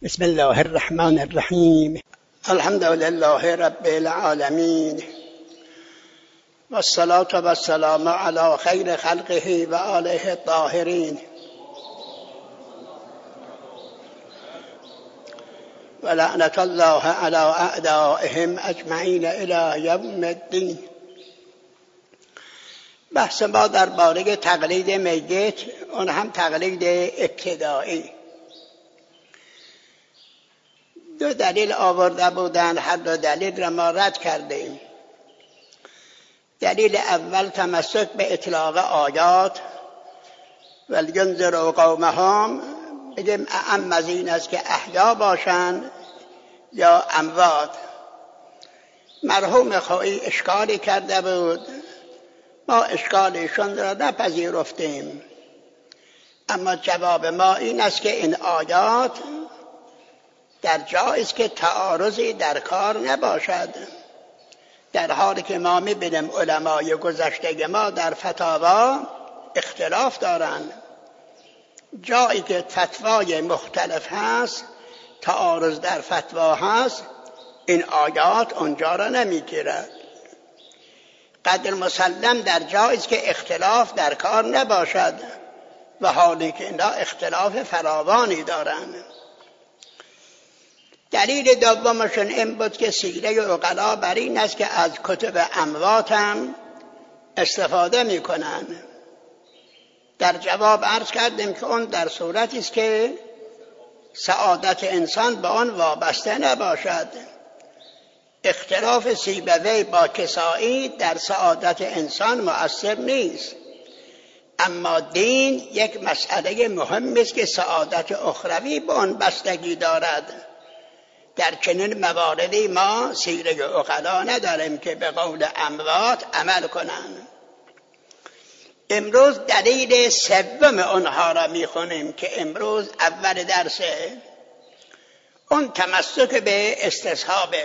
بسم الله الرحمن الرحیم. الحمد لله رب العالمین والصلاة والسلام علی خیر خلقه و آله الطاهرین و لعنت الله علی اعدائهم اجمعین الی یوم الدین. بحث ما درباره تقلید میت، اون هم تقلید ابتدایی. دو دلیل آورده بودند، هر دو دلیل را ما رد کردیم. دلیل اول تمسک به اطلاق آیات ولینذروا قومهم، بگیم اعم از این است که احیا باشند یا اموات. مرحوم خویی اشکالی کرده بود، ما اشکالشون را نپذیرفتیم، اما جواب ما این است که این آیات در جایی است که تعارضی در کار نباشد، در حالی که ما می‌بینیم علمای گذشته ما در فتاوا اختلاف دارند. جایی که فتوای مختلف هست، تعارض در فتوا هست، این آیات اونجا را نمیگیرد. قدر مسلم در جایی است که اختلاف در کار نباشد و حالی که اینا اختلاف فراوانی دارند. دلیل دومشون این بود که سیره عقلا بر این است که از کتب اموات هم استفاده میکنن. در جواب عرض کردیم که اون در صورتی است که سعادت انسان به آن وابسته نباشد. اختلاف سیبوی با کسایی در سعادت انسان مؤثر نیست، اما دین یک مسئله مهم است که سعادت اخروی به آن بستگی دارد. در چنین مواردی ما سیره عقلا نداریم که به قول اموات عمل کنند. امروز دلیل سوم اونها را میخونیم که امروز اول درسه. اون تمسک به استصحاب.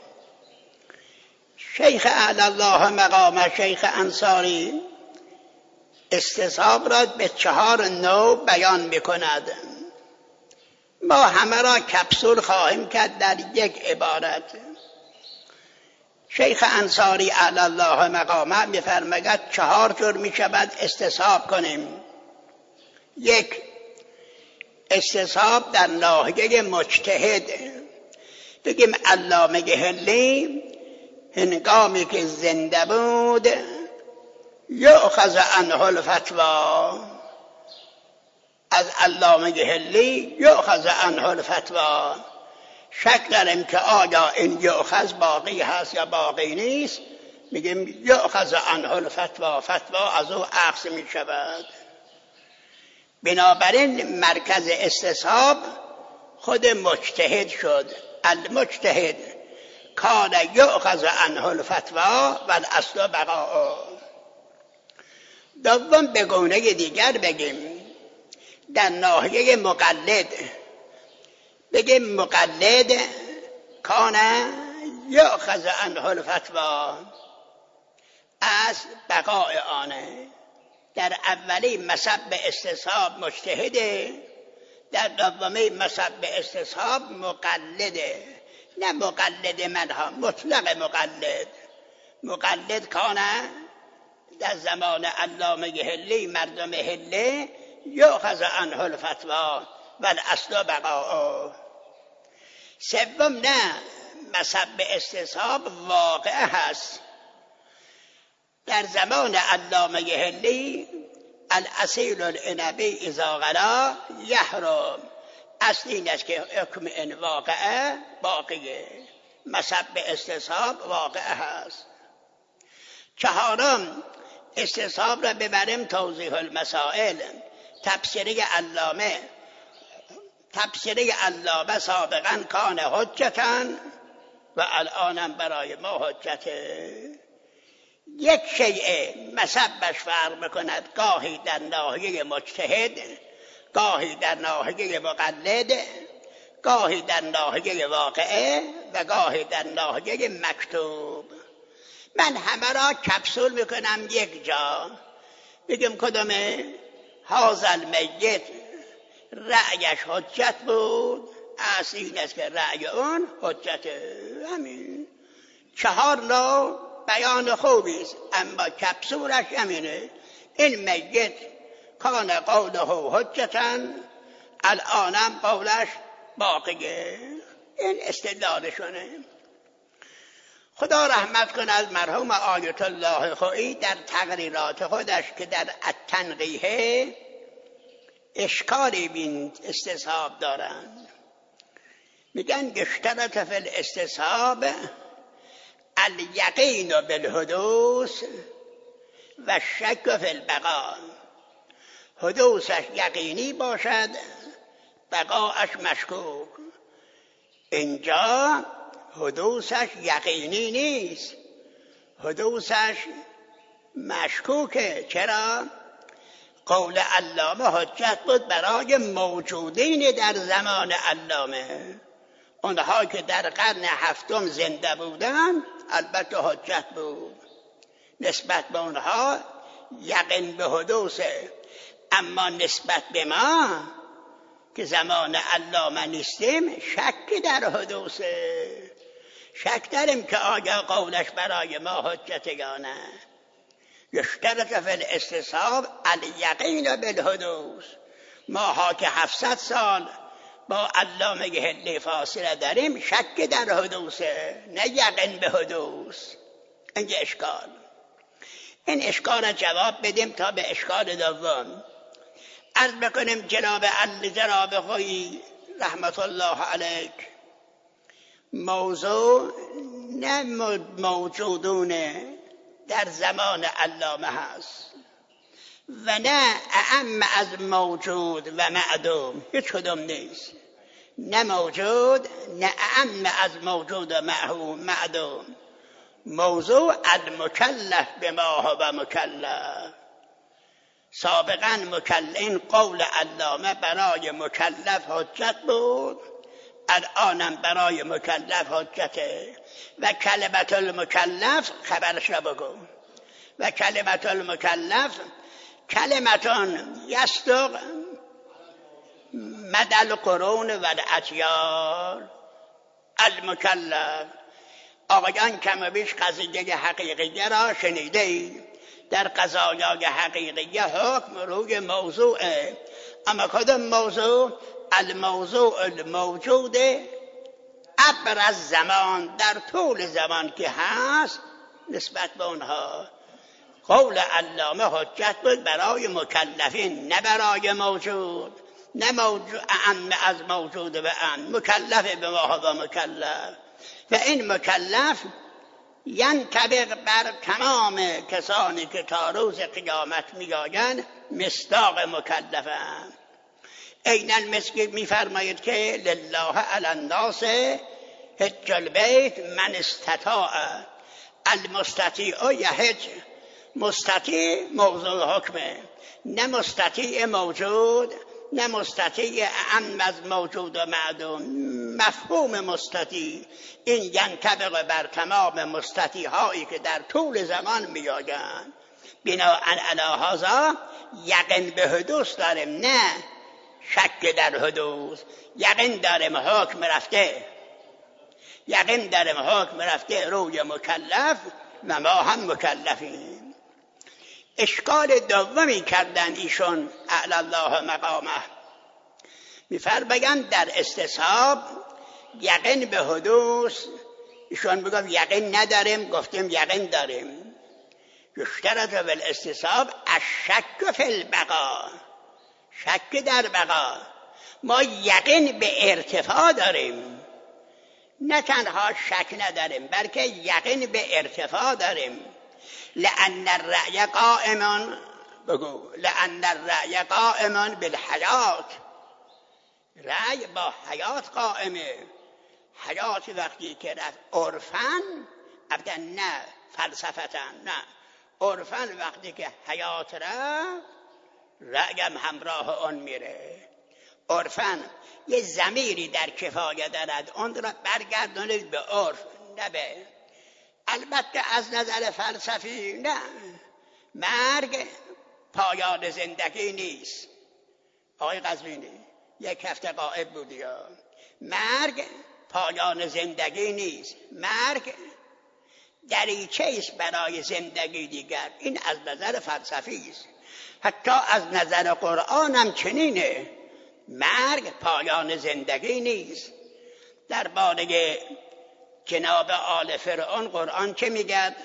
شیخ اعلی الله مقام شیخ انصاری استصحاب را به 4 نوع بیان میکند. ما همه را کپسول خواهیم کرد در یک عبارت. شیخ انصاری اعلی الله مقامه می‌فرماید 4 جور می‌شود استصحاب کنیم. 1. استصحاب در ناحیه مجتهد. بگیم علامه حلی هنگامی که زنده بود یؤخذ عنه الفتوی، از علامه حلی یؤخذ عنه الفتوی. شک داریم که آیا این یؤخذ باقی هست یا باقی نیست، میگیم یؤخذ عنه الفتوی، فتوا از او اخذ می شود. بنابراین مرکز استصحاب خود مجتهد شد. المجتهد کان یؤخذ عنه الفتوی و الاصل بقاء. دوم به گونه دیگر بگیم در ناحیه مقلد، بگیم مقلد کان یؤخذ عنه الفتوی، از بقاء آنه. در اولی مصب به استصحاب مجتهده، در دومی مصب به استصحاب مقلده. نه مقلد منها، مطلق مقلد. مقلد کان در زمان علامه حلی، مردم حلی، یؤخذ عنه الفتوی و الاصل بقاء. سوم نه، مصب به استصحاب واقع هست. در زمان علامه حلی الاصیل العنبی اذا غلا یحرم. اصل این است که حکم این واقعه باقیه. مصب به استصحاب واقع هست. 4. استصحاب را ببریم توضیح المسائل. تفسیره علامه سابقا کان حجتاً و الانم برای ما حجته. یک شیء مصبش فرق میکند، گاهی در ناحیه مجتهد، گاهی در ناحیه مقلد، گاهی در ناحیه واقعه و گاهی در ناحیه مکتوب. من همه را کپسول میکنم یک جا. بگم کدومه؟ هذا المیت رأیش حجت بود اصل این است که رأی اون حجت. همین 4 نوع بیان خوبی است، اما کپسولش همینه: این میت کان قوله حجتا، الانم قولش باقیه. این استدلالشونه. خدا رحمت کند مرحوم آیت الله خویی در تقریرات خودش که در التنقیح اشکالی بین استصحاب دارند. میگن اشترط فی الاستصحاب الیقین بالحدوث و شک فی البقاء. حدوثش یقینی باشد، بقاءش مشکوک. اینجا حدوثش یقینی نیست، حدوثش مشکوکه. چرا؟ قول علامه حجت بود برای موجودین در زمان علامه. اونها که در قرن 7 زنده بودن البته حجت بود، نسبت به اونها یقین به حدوثه. اما نسبت به ما که زمان علامه نیستیم شک در حدوثه. شک داریم که آیا قولش برای ما حجت یا نه. یشترط فی الاستصحاب الیقین بالحدوث. ماها که 700 سال با علامه هلی فاصله داریم شک در حدوثه، نه یقین به حدوث. اینجا اشکال. این اشکال را جواب بدیم تا به اشکال دوم. عرض بکنیم جناب خویی رحمت الله علیک موضوع نه موجودون در زمان علامه هست و نه اعم از موجود و معدوم، هیچ کدوم نیست. نه موجود نه اعم از موجود و معدوم. موضوع المکلف بما هو مکلف. سابقا این قول علامه برای مکلف حجت بود، الانم برای مکلف حجته. و کلمت المکلف خبرش را بگو. و کلمت المکلف کلمتان یصدق مدى القرون و الاجیال. المکلف آقایان کم و بیش قضیه حقیقیه را شنیده اید. در قضایای حقیقیه حکم روی موضوعه، اما کدام موضوع؟ الموضوع الموجود عبر از زمان، در طول زمان که هست نسبت به اونها. قول علامه حجت بود برای مکلفین نه برای موجود. نه موجود اعم از موجود و اعم، مکلف به ما هو مکلف. و این مکلف ینطبق بر تمام کسانی که تا روز قیامت میآیند مصداق مکلفند. عین المسک میفرماید که لله علی الناس حج البیت من استطاع. المستطیع یحج. مستطیع موضوع حکمه، نه مستطیع موجود، نه مستطیع اعم از موجود و معدوم. مفهوم مستطیع این ینطبق بر تمام مستطیع هایی که در طول زمان میآیند. بناء علی هذا یقین به حدوث داریم، نه شک در حدوث. یقین داریم حکم رفته، یقین داریم حکم رفته روی مکلف و ما هم مکلفیم. اشکال دومی کردن ایشون اعلی الله مقامه، میفرمایند در استصحاب یقین به حدوث. ایشون میگن یقین نداریم، گفتیم یقین داریم. یشترط فی الاستصحاب الشک فی البقاء. شک در بقا. ما یقین به ارتفاع داریم، نه تنها شک نداریم بلکه یقین به ارتفاع داریم. لأن الرأی قائم، بگو لأن الرأی قائم بالحیات. رأی با حیات قائمه. حیات وقتی که رفت عرفاً، ابدا نه فلسفتاً، نه عرفاً وقتی که حیات رفت رأیم همراه اون میره. عرفاً یه ضمیری در کفایه دارد، اون را برگردونید به عرف، نه به. البته از نظر فلسفی نه، مرگ پایان زندگی نیست. آقای قزوینی یک هفته غائب بودی ها. مرگ پایان زندگی نیست، مرگ دریچه است برای زندگی دیگر. این از نظر فلسفی است. حتی از نظر قرآن هم چنینه، مرگ پایان زندگی نیست. درباره جناب آل فرعون قرآن چه میگه؟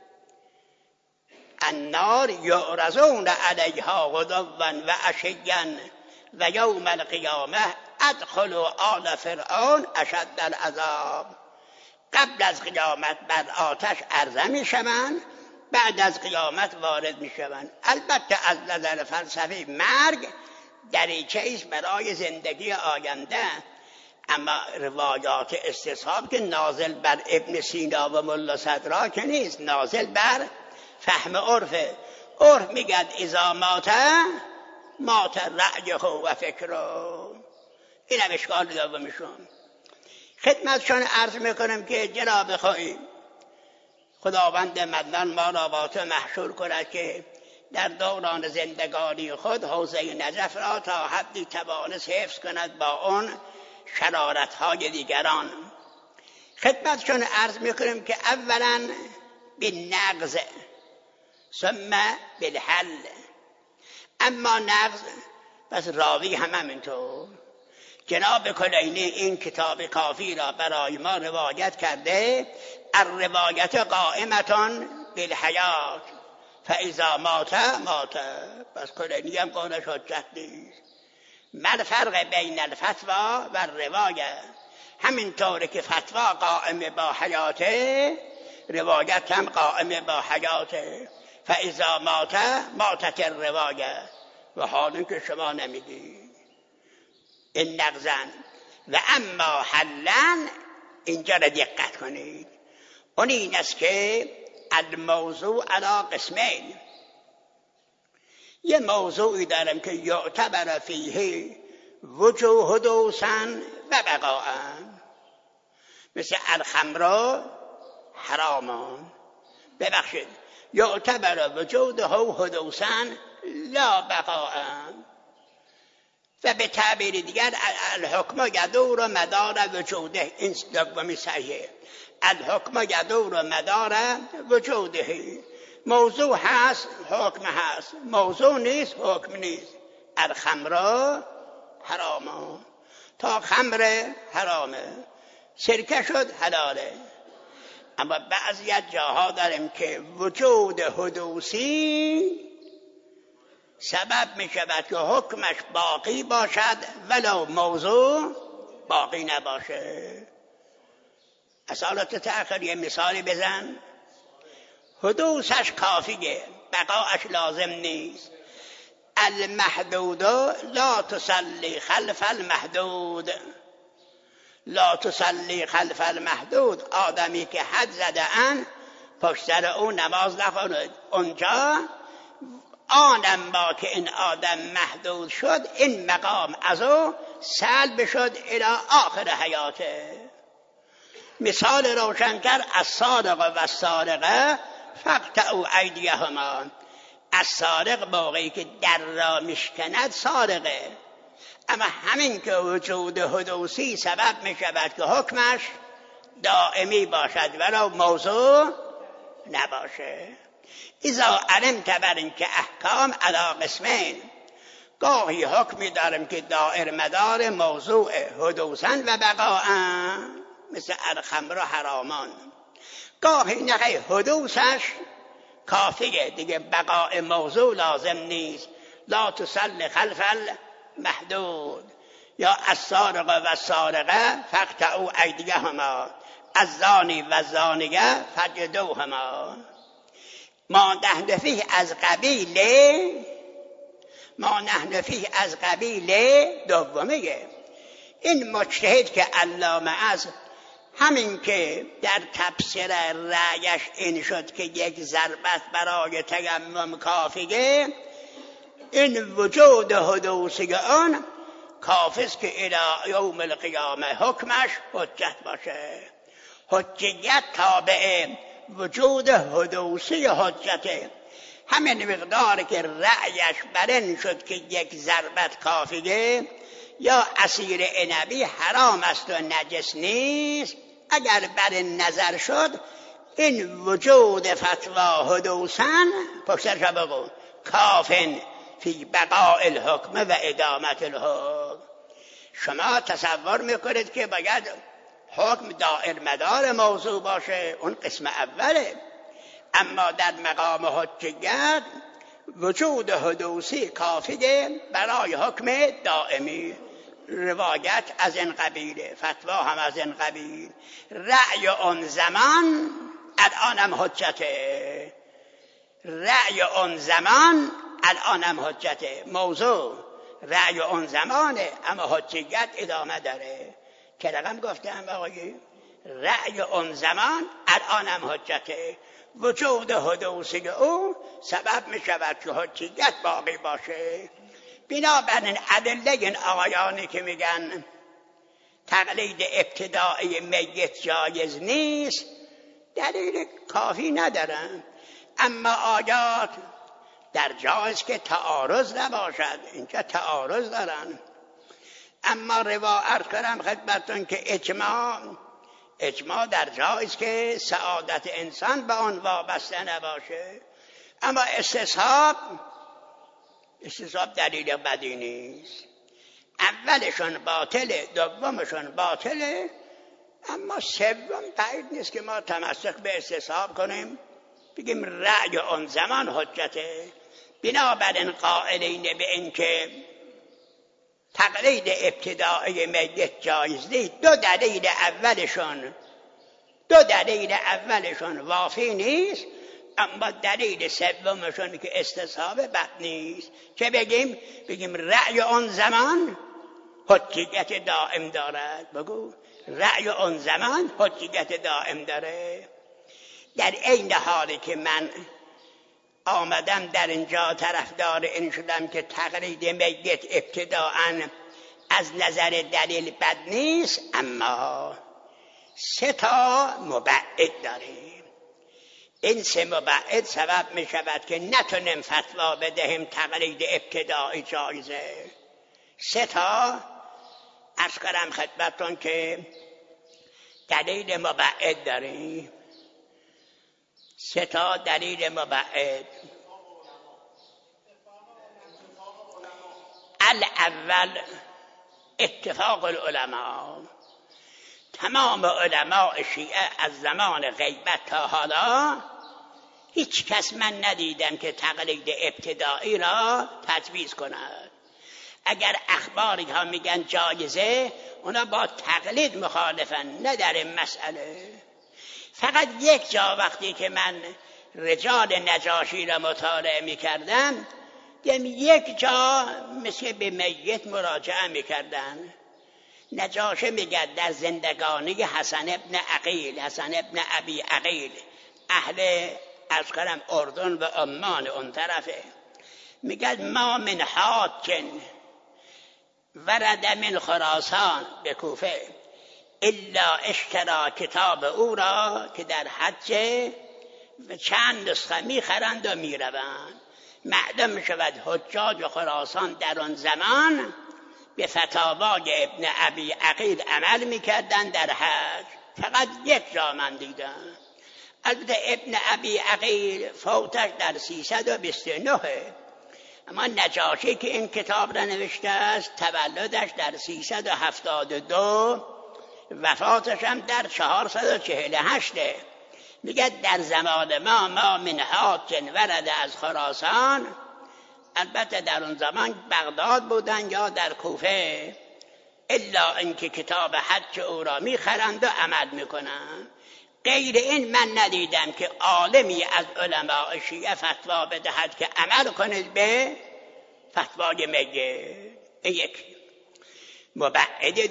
النار یعرضون علیها غدوا و عشیا و یوم القیامه ادخلوا آل فرعون اشد العذاب. قبل از قیامت بر آتش عرضه میشوند، بعد از قیامت وارد میشوند. البته از نظر فلسفی مرگ دریچه است برای زندگی آینده، اما روایات استصحاب که نازل بر ابن سینا و ملا صدرا که نیست، نازل بر فهم عرفه. عرف میگد اذا مات رأیه و فکره. این هم اشکال دومشون. خدمتشون عرض میکنم که جناب خداوند منان ما را با تو محشور کند که در دوران زندگانی خود حوزه نجف را تا حدی توانست حفظ کند با اون شرارت‌های دیگران. خدمتشون عرض میکنم که اولا بالنغز ثم بالحل. اما نغز پس راوی هم همینطور. جناب کلینی این کتاب کافی را برای ما روایت کرده، الروایت قائمتان بالحیات فاذا مات. پس کلینی هم قولش حجت نیست. ما الفرق بین الفتوا و الروایه؟ همینطوره که فتوا قائم با حیاته، روایت هم قائم با حیاته. فاذا ماتت الروایه. و حالا که شما نمیگی این نغزن. و اما حلن، اینجا را دقت کنید، اون این است که الموضوع علی قسمین. یه موضوعی دارم که یعتبر فیه وجوه حدوثا و بقاء، مثل الخمر حرامان. ببخشید، یعتبر وجوده حدوثا لا بقاء. و به تعبیر دیگر الحکم یدور مدار وجوده. این دومی صحیحه. الحکم یدور مدار وجوده. موضوع هست، حکم هست. موضوع نیست، حکم نیست. الخمر حرامه. تا خمر حرامه، سرکه شد حلاله. اما بعضی از جاها داریم که وجود حدوثی سبب می شود که حکمش باقی باشد ولو موضوع باقی نباشه. اصالت تأخیر یه مثالی بزن. حدوثش کافیه، بقاش لازم نیست. المحدود لا تصلی خلف المحدود. لا تصلی خلف المحدود. آدمی که حد زده ان پشت سر او نماز نخواند. اونجا آنما که این آدم محدود شد، این مقام از او سلب شد الی آخر حیاته. مثال روشن‌تر السارق و السارقه فاقطعوا ایدیهما. السارق موقعی که در را میشکند سارقه، اما همین که وجود حدوثی سبب می شود که حکمش دائمی باشد ولو موضوع نباشه. اذا علمت بر این که احکام علی قسمین، گاهی حکمی دارم که دائر مدار موضوع حدوثا و بقاء، مثل الخمر حرامان. گاهی نخی حدوثش کافیه دیگه، بقاء موضوع لازم نیست. لا تصل خلف المحدود. یا السارق و السارقه فاقطعوا ایدیهما الزانی و الزانیه فجلدوهما. ما نحن فیه از قبیله دومیه. این مجتهد که علامه است، همین که در تفسیر رأیش این شد که یک ضربت برای تیمم کافیه، این وجود حدوثی آن کافیست که الی یوم القیامه حکمش حجت باشه. حجیت تابع وجود حدوثی حجته. همین مقدار که رأیش بر این شد که یک ضربت کافیه، یا عصیر عنبی حرام است و نجس نیست، اگر بر نظر شد این وجود فتوا حدوثاً پشتش را بگو کافن فی بقاء الحکم و ادامت الحکم. شما تصور میکنید که باید حکم دائر مدار موضوع باشه، اون قسم اوله، اما در مقام حجیت وجود حدوثی کافیه برای حکم دائمی. روایت از این قبیله، فتوا هم از این قبیل. رأی اون زمان الانم حجته، رأی اون زمان الانم حجته. موضوع رأی اون زمانه اما حجیت ادامه داره. که رقم گفتم آقای رأی اون زمان الانم حجته. وجود حدوثی او سبب می شود که حجیت باقی باشه. بنابراین ادله این آقایانی که میگن تقلید ابتدایی میت جایز نیست دلیل کافی ندارن، اما آیات در جایز که تعارض نباشد، اینجا تعارض دارن. اما روایت کنم خدمتتون که اجماع در جایز که سعادت انسان به آن وابسته نباشه، اما استصحاب دلیل بدی نیست. اولشون باطله، دومشون باطله، اما سوم بعید نیست که ما تمسک به استصحاب کنیم بگیم رأی اون زمان حجته. بنابراین قائلین به این که تقلید ابتدایی میت جایز نیست، دو دلیل اولشون وافی نیست، اما دلیل سومشون که استصحاب بد نیست. که بگیم رأی اون زمان حجیت دائم دارد. بگو رأی اون زمان حجیت دائم داره. در این حالی که من آمدم در اینجا طرفدار این شدم که تقلید میت ابتداءً از نظر دلیل بد نیست، اما 3 مبعد داریم. این 3 مبعد سبب می شود که نتونیم فتوا بدهیم تقلید ابتدایی جایزه. 3 عرض کنم خدمتتون که دلیل مبعد داریم. 3 دلیل مبعد. الاول اتفاق العلماء. تمام علماء شیعه از زمان غیبت تا حالا هیچ کس من ندیدم که تقلید ابتدایی را تجویز کند. اگر اخباری ها میگن جایزه، اونا با تقلید مخالفن، نه در این مسئله. فقط یک جا وقتی که من رجال نجاشی را مطالعه میکردم دیدم یک جا مثل به میت مراجعه میکردن. نجاشی میگه در زندگانی حسن ابن ابی عقیل اهل از کنم اردن و عمان اون طرفه، میگه ما من حاج ورد من خراسان به کوفه الا اشترا کتاب او را که در حج و چند نسخه میخرند و میروند. معلوم میشود حجاج خراسان در آن زمان به فتاوای ابن ابی عقیل عمل میکردن در حج. فقط یک جا من دیدم. البته ابن ابی عقیل فوتش در 329، اما نجاشی که این کتاب را نوشته است تولدش در 372، وفاتش هم در 448. میگه در زمان ما من حاج ورد از خراسان، البته در اون زمان بغداد بودن یا در کوفه، الا اینکه کتاب حج او را میخرند و عمل میکنند. غیر این من ندیدم که عالمی از علماء شیعه فتوا بدهد که عمل کنید به فتوای میت. یک. مبعد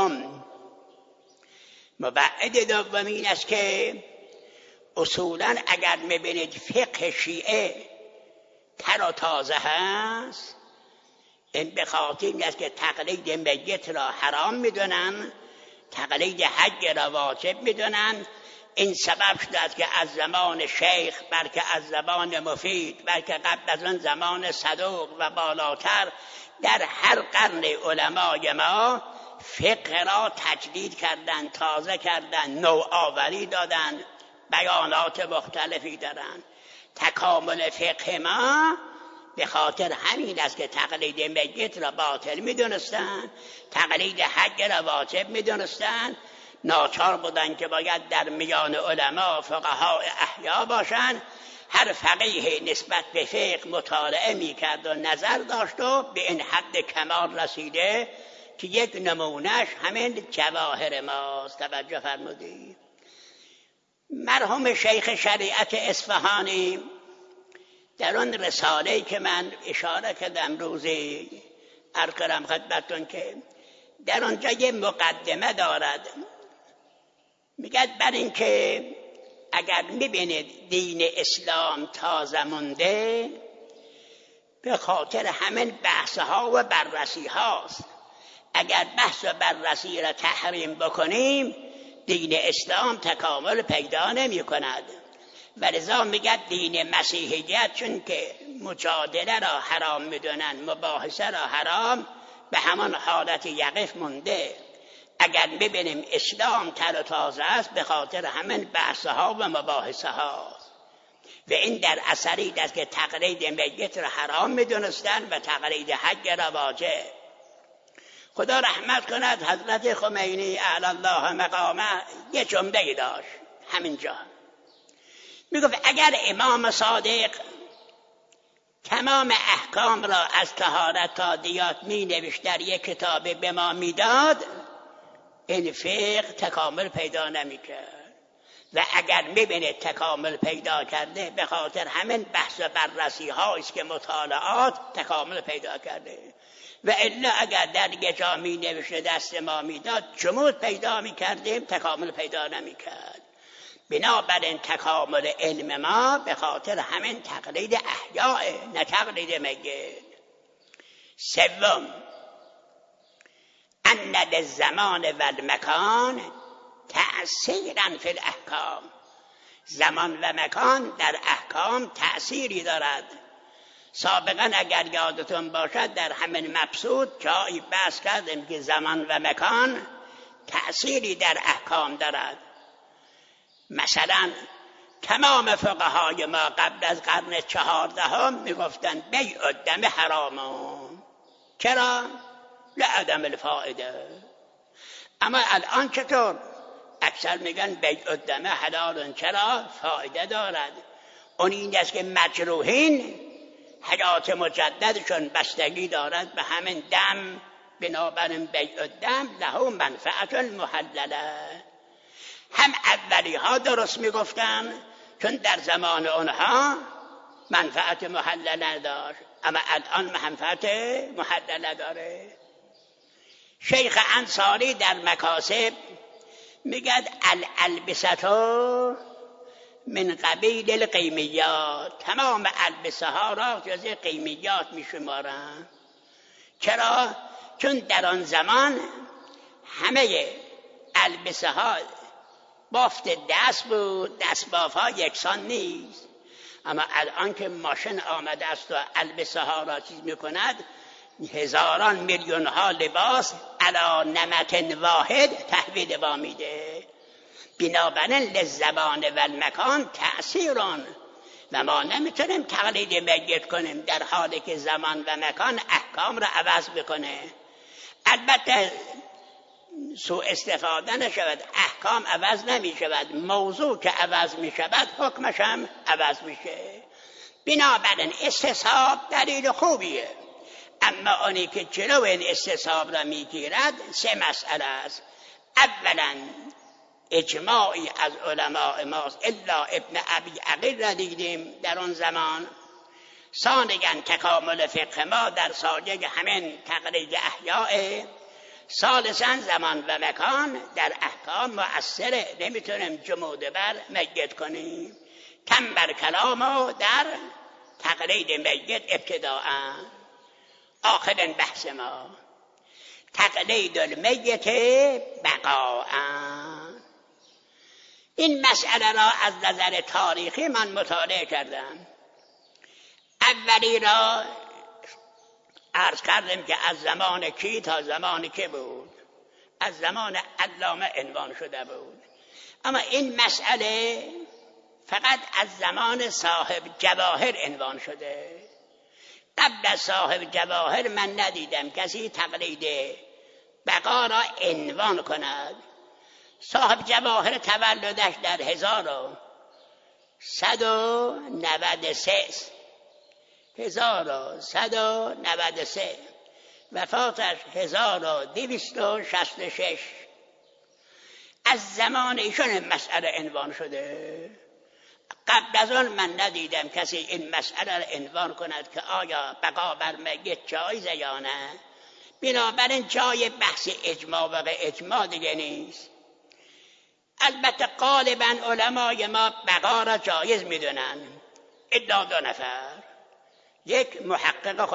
دوم این است که اصولاً اگر میبینید فقه شیعه تر و تازه هست، این به خاطر این است که تقلید میت را حرام میدونن، تقلید حج را واجب میدونن، این سبب شده که از زمان شیخ، بلکه از زمان مفید، بلکه قبل از آن زمان صدوق و بالاتر، در هر قرن علمای ما فقه را تجدید کردن، تازه کردن، نوآوری دادن، بیانات مختلفی دارن. تکامل فقه ما به خاطر همین است که تقلید میت را باطل میدونستن، تقلید حج را واجب میدونستن، ناچار بودن که باید در میان علما فقها احیا باشن. هر فقیه نسبت به فقه مطالعه میکرد و نظر داشت و به این حد کمال رسیده که یک نمونهش همین جواهر ماست. توجه فرمودید. مرحوم شیخ شریعت اصفهانی در آن رساله‌ای که من اشاره کردم روزی عرض کردم خدمتتون که در آنجا یه مقدمه دارد، میگه بر این که اگر میبینید دین اسلام تازه مونده به خاطر همین بحثها و بررسی هاست. اگر بحث و بررسی را تحریم بکنیم دین اسلام تکامل پیدا نمی کند. ولذا میگه دین مسیحیت چون که مجادله را حرام میدونن، مباحثه را حرام، به همان حالت یقف مونده. اگر ببینیم اسلام تر و تازه است به خاطر همین بحثها و مباحثه ها، و این در اثری است که تقلید میت را حرام میدونستن و تقلید حج را واجب. خدا رحمت کند حضرت خمینی اعلی الله مقامه یه جمله داشت همینجا، میگفت اگر امام صادق تمام احکام را از طهارت تا دیات می نوشت در یک کتاب به ما میداد این فقه تکامل پیدا نمی کرد. و اگر میبینید تکامل پیدا کرده به خاطر همین بحث و بررسی هاییست که مطالعات تکامل پیدا کرده، و الا اگر در یه جا می نوشته دست ما میداد جمود پیدا می کردیم، تکامل پیدا نمی کرد. بنابراین تکامل علم ما به خاطر همین تقلید احیاء نه تقلید میت. سوم، ان للزمان و المکان تأثیرا فی الاحکام. زمان و مکان در احکام تأثیری دارد. سابقا اگر یادتون باشد در همین مبسوط جایی بحث کردیم که زمان و مکان تأثیری در احکام دارد. مثلا تمام فقهای ما قبل از قرن 14 میگفتن بیع الدم حرام. چرا؟ لعدم الفائده. اما الان چطور؟ اکثر میگن بیع الدم حلال. چرا؟ فایده دارد. اون این است که مجروحین حیات مجددشون بستگی دارد به همین دم، بنابراین بیع الدم له منفعت المحلله. هم اولی ها درست میگفتن چون در زمان اونها منفعت محلله داشت، اما الان منفعت محلله داره. شیخ انصاری در مکاسب میگد الالبسه من قبیل القیمیات. تمام البسه ها را جز قیمیات میشمارن. چرا؟ چون در آن زمان همه البسه ها بافت دست بود، دست باف ها یکسان نیست. اما الان که ماشین آمده است و البسه ها را چیز میکند، هزاران میلیون ها لباس علی نمط واحد تحویل با میده. بنابراین للزمان و المکان تأثیران، و ما نمیتونیم تقلید میت کنیم در حالی که زمان و مکان احکام را عوض بکنه. البته سوء استفاده نشود، احکام عوض نمی شود، موضوع که عوض می شود حکمش هم عوض میشه. بنابراین استصحاب دلیل خوبیه، اما آنی که جلو این استصحاب را میگیرد سه مسئله است. اولا اجماعی از علماء ماست، الا ابن ابی عقیل را دیدیم در آن زمان. ثانیا تکامل فقه ما در سایه همین تقلید احیاء. ثالثا زمان و مکان در احکام مؤثره، نمیتونیم جمود بر میت کنیم. کم بر کلامو در تقلید میت ابتداء. آخرین بحث ما تقلید المیت بقاء. این مسئله را از نظر تاریخی من مطالعه کردم. اولی را عرض کردم که از زمان کی تا زمان که بود، از زمان علامه عنوان شده بود. اما این مسئله فقط از زمان صاحب جواهر عنوان شده. قبل از صاحب جواهر من ندیدم کسی تقلید بقا را عنوان کند. صاحب جواهر تولدش در 1193 وفاتش 1266. از زمان ایشون مسئله عنوان شده. قبل از آن من ندیدم کسی این مسئله را عنوان کند که آیا بقا بر میت جایزه یا نه. بنابراین جای بحث اجماع و اجماع دیگه نیست. البته غالبا علمای ما بقا را جایز میدونن الا 2 نفر. یک محقق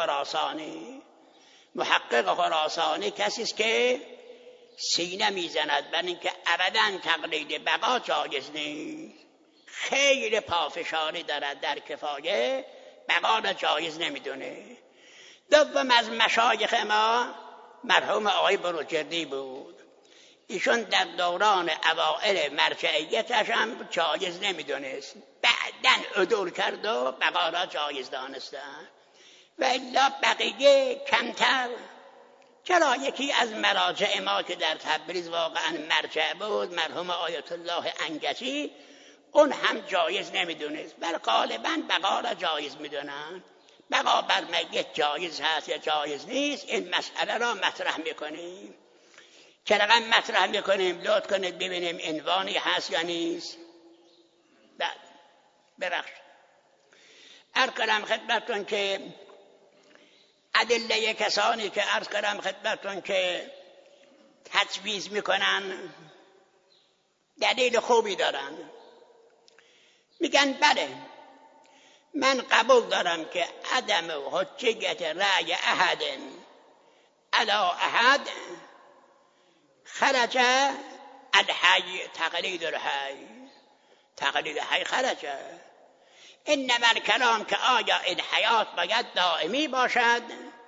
خراسانی کسی است که سینه میزند بر اینکه ابدا تقلید بقا جایز نیست. خیلی پافشاری دارد در کفایه، بقا را جایز نمیدونه. دوم از مشایخ ما مرحوم آقای بروجردی بود. ایشون در دوران اوائل مرجعیتش هم جایز نمیدونست، بعدن عدول کرد و بقا را جایز دانستن. و الا بقیه کمتر. چرا یکی از مراجع ما که در تبریز واقعا مرجع بود، مرحوم آیت الله انگچی، اون هم جایز نمیدونست. بل غالبا بقا را جایز میدونن. بقا بر میت جایز هست یا جایز نیست، این مسئله را مطرح میکنیم. چرا مطرح میکنیم؟ لطف کنید ببینیم عنوانی هست یا نیست. برخش عرض کنم خدمتتون که ادله کسانی که عرض کنم خدمتتون که تجویز میکنن دلیل خوبی دارن. میگن بله من قبول دارم که عدم حجیت رأی احد علی احد خرج الحی تقلید الحی. تقلید حی خرج. انما الکلام که آیا این حیات باید دائمی باشد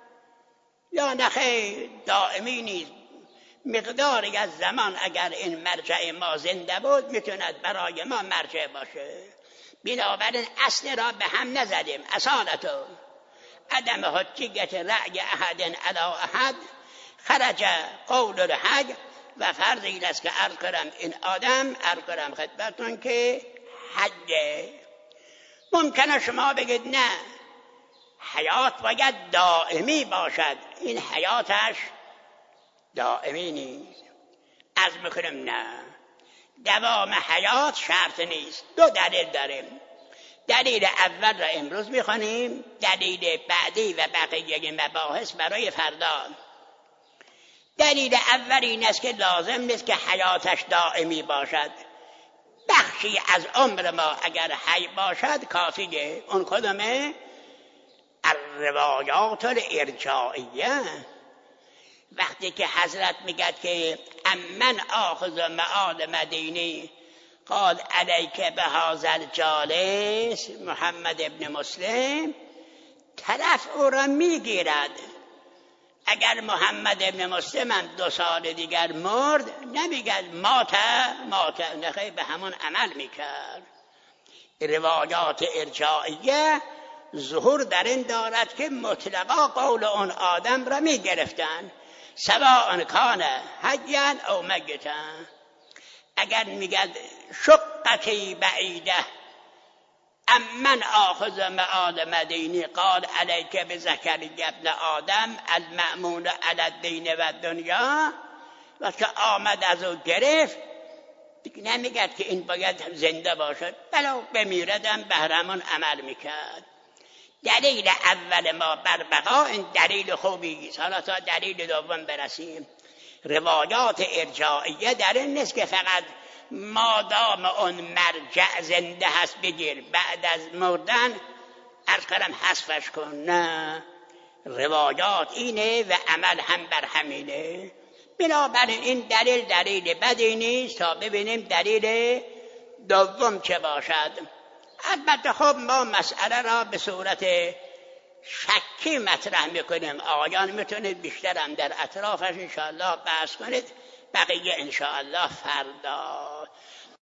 یا نخیر دائمی نیست. مقداری از زمان اگر این مرجع ما زنده بود میتوند برای ما مرجع باشه. بنابراین اصل را به هم نزدیم. اصالتو عدم حجیت رأی احد علی احد خرج قول الحی. و فرض این است که عرض کنم این آدم عرض کنم خدمتتون که حجه. ممکنه شما بگید نه حیات باید دائمی باشد، این حیاتش دائمی نیست. عرض میکنم نه، دوام حیات شرط نیست. 2 دلیل داریم. دلیل اول را امروز میخوانیم، دلیل بعدی و بقیه مباحث برای فردا. دلیل اول این است که لازم نیست که حیاتش دائمی باشد. بخشی از عمر ما اگر حی باشد کافیه. اون کدومه؟ الروایات الارجاعیه. وقتی که حضرت میگد که امن آخذ معاد مدینی قال علیک بهذا الجالس محمد ابن مسلم، طرف او را میگیرد. اگر محمد ابن مسلم هم 2 سال دیگر مرد نمیگد مات نخیر، به همون عمل میکرد. روایات ارجاعیه ظهور در این دارد که مطلقا قول اون آدم را میگرفتن، سواء کان حیا او میتا. اگر میگد شقتی بعیده امن آخذ معاد مدینی قال علیک بزکریا ابن آدم المأمون علی الدین و دنیا، و که آمد از او گرفت نمیگد که این باید زنده باشد، بلا بمیردم بهرمان عمل میکرد. دلیل اول ما بر بقا این دلیل خوبی است. حالا تا دلیل دوم برسیم. روایات ارجاعیه در این نیست که فقط مادام اون مرجع زنده هست بگیر، بعد از مردن عرض کنم حذفش کن. نه، روایات اینه و عمل هم بر همینه. بنابراین این دلیل بدی نیست تا ببینیم دلیل دوم چه باشد؟ البته خب ما مسئله را به صورت شکی مطرح میکنیم. آقایان میتونید بیشترم در اطرافش انشاءالله بحث کنید، بقیه انشاءالله فردا.